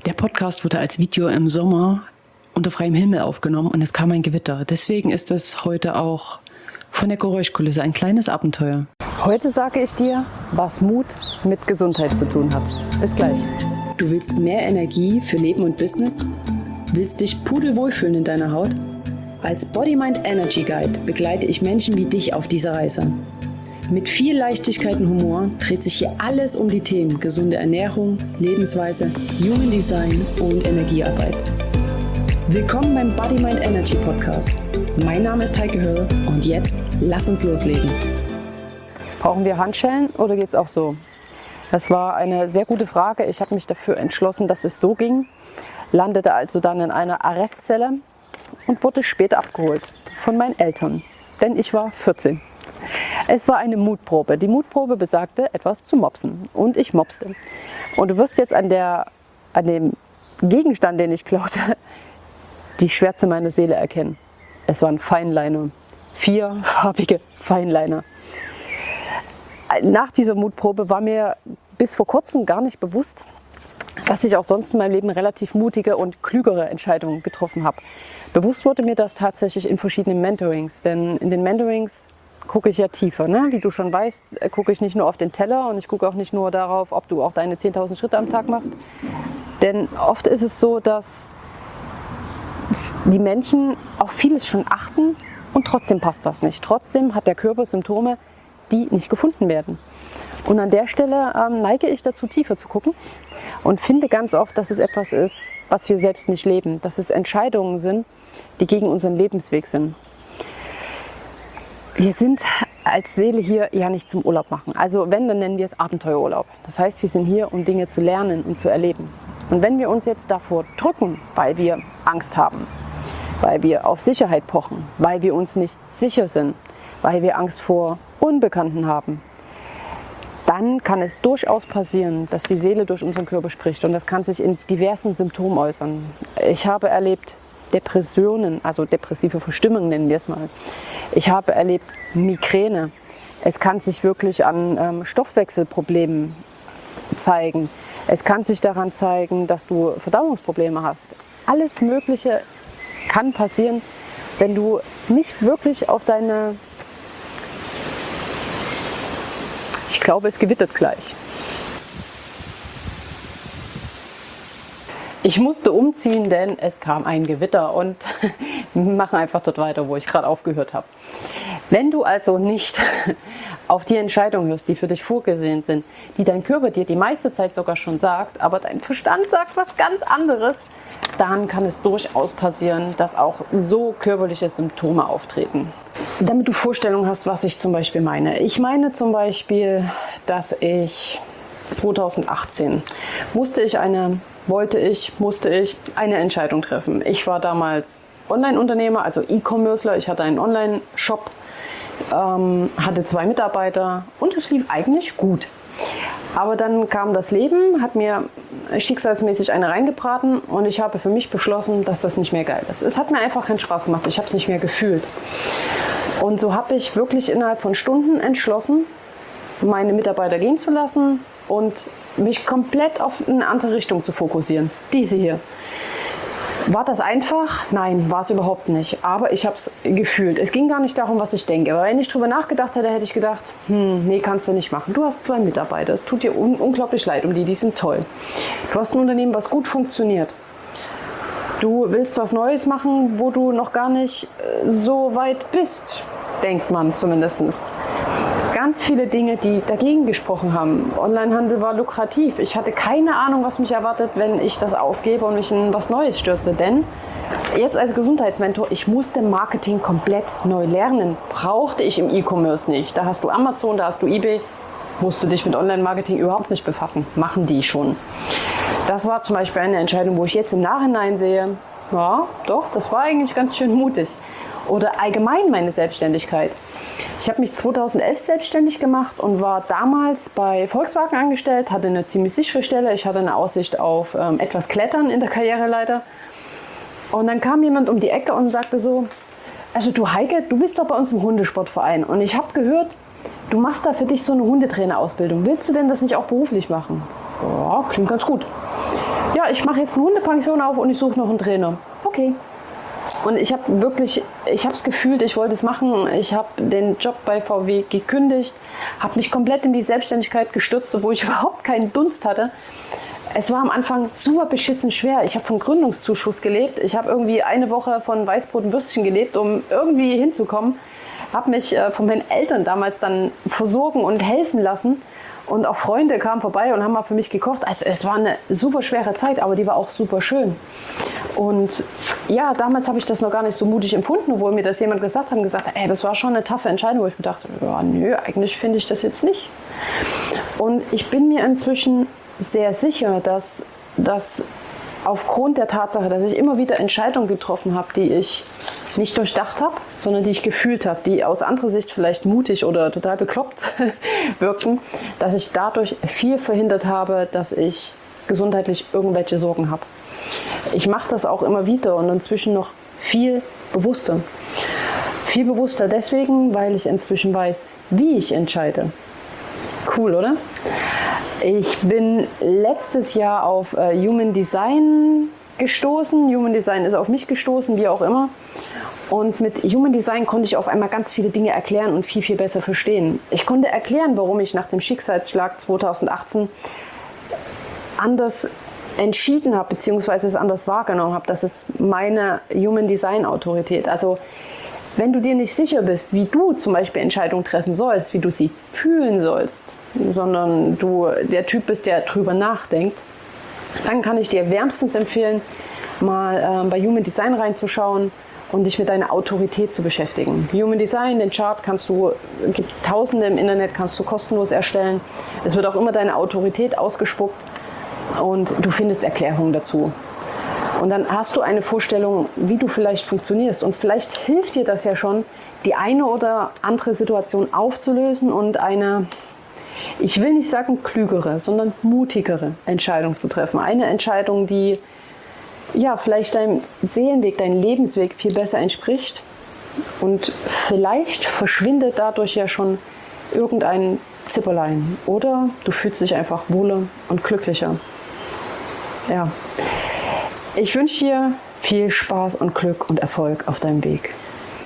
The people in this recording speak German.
Der Podcast wurde als Video im Sommer unter freiem Himmel aufgenommen und es kam ein Gewitter. Deswegen ist es heute auch von der Geräuschkulisse ein kleines Abenteuer. Heute sage ich dir, was Mut mit Gesundheit zu tun hat. Bis gleich. Du willst mehr Energie für Leben und Business? Willst dich pudelwohl fühlen in deiner Haut? Als Body Mind Energy Guide begleite ich Menschen wie dich auf dieser Reise. Mit viel Leichtigkeit und Humor dreht sich hier alles um die Themen gesunde Ernährung, Lebensweise, Human Design und Energiearbeit. Willkommen beim Body Mind Energy Podcast. Mein Name ist Heike Höll und jetzt lass uns loslegen. Brauchen wir Handschellen oder geht es auch so? Das war eine sehr gute Frage. Ich habe mich dafür entschlossen, dass es so ging. Landete also dann in einer Arrestzelle und wurde später abgeholt von meinen Eltern, denn ich war 14. Es war eine Mutprobe. Die Mutprobe besagte, etwas zu mopsen und ich mopste. Und du wirst jetzt an dem Gegenstand, den ich klaute, die Schwärze meiner Seele erkennen. Es waren Fineliner, 4 farbige Fineliner. Nach dieser Mutprobe war mir bis vor kurzem gar nicht bewusst, dass ich auch sonst in meinem Leben relativ mutige und klügere Entscheidungen getroffen habe. Bewusst wurde mir das tatsächlich in verschiedenen Mentorings, denn in den Mentorings gucke ich ja tiefer. Ne? Wie du schon weißt, gucke ich nicht nur auf den Teller und ich gucke auch nicht nur darauf, ob du auch deine 10.000 Schritte am Tag machst. Denn oft ist es so, dass die Menschen auf vieles schon achten und trotzdem passt was nicht. Trotzdem hat der Körper Symptome, die nicht gefunden werden. Und an der Stelle neige ich dazu, tiefer zu gucken und finde ganz oft, dass es etwas ist, was wir selbst nicht leben. Dass es Entscheidungen sind, die gegen unseren Lebensweg sind. Wir sind als Seele hier ja nicht zum Urlaub machen. Also wenn, dann nennen wir es Abenteuerurlaub. Das heißt, wir sind hier, um Dinge zu lernen und zu erleben. Und wenn wir uns jetzt davor drücken, weil wir Angst haben, weil wir auf Sicherheit pochen, weil wir uns nicht sicher sind, weil wir Angst vor Unbekannten haben, dann kann es durchaus passieren, dass die Seele durch unseren Körper spricht. Und das kann sich in diversen Symptomen äußern. Ich habe erlebt Depressionen, also depressive Verstimmung nennen wir es mal. Ich habe erlebt Migräne. Es kann sich wirklich an Stoffwechselproblemen zeigen. Es kann sich daran zeigen, dass du Verdauungsprobleme hast. Alles Mögliche kann passieren, wenn du nicht wirklich auf deine... Ich glaube, es gewittert gleich. Ich musste umziehen, denn es kam ein Gewitter und wir machen einfach dort weiter, wo ich gerade aufgehört habe. Wenn du also nicht auf die Entscheidungen hörst, die für dich vorgesehen sind, die dein Körper dir die meiste Zeit sogar schon sagt, aber dein Verstand sagt was ganz anderes, dann kann es durchaus passieren, dass auch so körperliche Symptome auftreten. Damit du Vorstellung hast, was ich zum Beispiel meine. Ich meine zum Beispiel, dass ich 2018 musste ich eine Entscheidung treffen. Ich war damals Online-Unternehmer, also E-Commercer. Ich hatte einen Online-Shop, hatte 2 Mitarbeiter und es lief eigentlich gut. Aber dann kam das Leben, hat mir schicksalsmäßig eine reingebraten und ich habe für mich beschlossen, dass das nicht mehr geil ist. Es hat mir einfach keinen Spaß gemacht, ich habe es nicht mehr gefühlt. Und so habe ich wirklich innerhalb von Stunden entschlossen, meine Mitarbeiter gehen zu lassen und mich komplett auf eine andere Richtung zu fokussieren. Diese hier. War das einfach? Nein, war es überhaupt nicht. Aber ich habe es gefühlt. Es ging gar nicht darum, was ich denke. Aber wenn ich drüber nachgedacht hätte, hätte ich gedacht, nee, kannst du nicht machen. Du hast 2 Mitarbeiter. Es tut dir unglaublich leid um die sind toll. Du hast ein Unternehmen, was gut funktioniert. Du willst was Neues machen, wo du noch gar nicht so weit bist, denkt man zumindest. Ganz viele Dinge, die dagegen gesprochen haben. Onlinehandel war lukrativ. Ich hatte keine Ahnung, was mich erwartet, wenn ich das aufgebe und mich in was Neues stürze. Denn jetzt als Gesundheitsmentor, ich musste Marketing komplett neu lernen. Brauchte ich im E-Commerce nicht. Da hast du Amazon, da hast du eBay. Musst du dich mit Online-Marketing überhaupt nicht befassen. Machen die schon. Das war zum Beispiel eine Entscheidung, wo ich jetzt im Nachhinein sehe, ja, doch, das war eigentlich ganz schön mutig. Oder allgemein meine Selbstständigkeit. Ich habe mich 2011 selbstständig gemacht und war damals bei Volkswagen angestellt, hatte eine ziemlich sichere Stelle. Ich hatte eine Aussicht auf etwas Klettern in der Karriereleiter. Und dann kam jemand um die Ecke und sagte so, also du Heike, du bist doch bei uns im Hundesportverein und ich habe gehört, du machst da für dich so eine Hundetrainerausbildung. Willst du denn das nicht auch beruflich machen? Ja, klingt ganz gut. Ja, ich mache jetzt eine Hundepension auf und ich suche noch einen Trainer. Okay. Und ich habe es gefühlt, ich wollte es machen. Ich habe den Job bei VW gekündigt, habe mich komplett in die Selbstständigkeit gestürzt, obwohl ich überhaupt keinen Dunst hatte. Es war am Anfang super beschissen schwer. Ich habe vom Gründungszuschuss gelebt. Ich habe irgendwie eine Woche von Weißbrot und Würstchen gelebt, um irgendwie hinzukommen. Habe mich von meinen Eltern damals dann versorgen und helfen lassen. Und auch Freunde kamen vorbei und haben mal für mich gekocht. Also es war eine super schwere Zeit, aber die war auch super schön. Und ja, damals habe ich das noch gar nicht so mutig empfunden, obwohl mir das jemand gesagt hat und gesagt hat, ey, das war schon eine taffe Entscheidung, wo ich mir dachte, ja, nö, eigentlich finde ich das jetzt nicht. Und ich bin mir inzwischen sehr sicher, dass aufgrund der Tatsache, dass ich immer wieder Entscheidungen getroffen habe, die ich nicht durchdacht habe, sondern die ich gefühlt habe, die aus anderer Sicht vielleicht mutig oder total bekloppt wirken, dass ich dadurch viel verhindert habe, dass ich gesundheitlich irgendwelche Sorgen habe. Ich mache das auch immer wieder und inzwischen noch viel bewusster. Viel bewusster deswegen, weil ich inzwischen weiß, wie ich entscheide. Cool, oder? Ich bin letztes Jahr auf Human Design gestoßen. Human Design ist auf mich gestoßen, wie auch immer. Und mit Human Design konnte ich auf einmal ganz viele Dinge erklären und viel, viel besser verstehen. Ich konnte erklären, warum ich nach dem Schicksalsschlag 2018 anders entschieden habe, beziehungsweise es anders wahrgenommen habe. Das ist meine Human Design Autorität. Also wenn du dir nicht sicher bist, wie du zum Beispiel Entscheidungen treffen sollst, wie du sie fühlen sollst, sondern du der Typ bist, der drüber nachdenkt, dann kann ich dir wärmstens empfehlen, mal bei Human Design reinzuschauen und dich mit deiner Autorität zu beschäftigen. Human Design, den Chart gibt es Tausende im Internet, kannst du kostenlos erstellen. Es wird auch immer deine Autorität ausgespuckt und du findest Erklärungen dazu. Und dann hast du eine Vorstellung, wie du vielleicht funktionierst. Und vielleicht hilft dir das ja schon, die eine oder andere Situation aufzulösen und eine, ich will nicht sagen klügere, sondern mutigere Entscheidung zu treffen. Eine Entscheidung, die ja vielleicht deinem Seelenweg, deinem Lebensweg viel besser entspricht. Und vielleicht verschwindet dadurch ja schon irgendein Zipperlein. Oder du fühlst dich einfach wohler und glücklicher. Ja. Ich wünsche dir viel Spaß und Glück und Erfolg auf deinem Weg.